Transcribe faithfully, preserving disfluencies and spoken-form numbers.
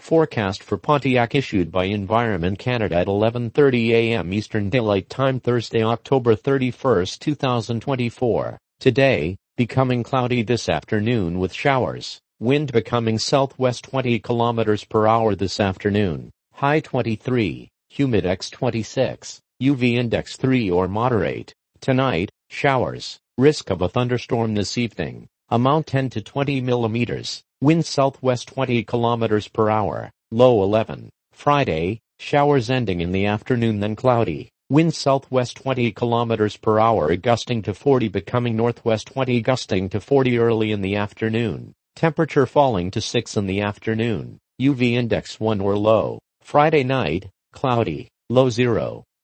Forecast for Pontiac issued by Environment Canada at eleven thirty a m Eastern Daylight Time Thursday, October thirty-first, two thousand twenty-four. Today, becoming cloudy this afternoon with showers. Wind becoming southwest twenty kilometers per hour this afternoon. High twenty-three. Humidex twenty-six. U V index three or moderate. Tonight, showers. Risk of a thunderstorm this evening. Amount ten to twenty millimeters. Wind southwest twenty kilometers per hour. Low eleven. Friday, showers ending in the afternoon then cloudy. Wind southwest twenty kilometers per hour gusting to forty, becoming northwest twenty gusting to forty early in the afternoon. Temperature falling to six in the afternoon. U V index one or low. Friday night, cloudy. Low zero.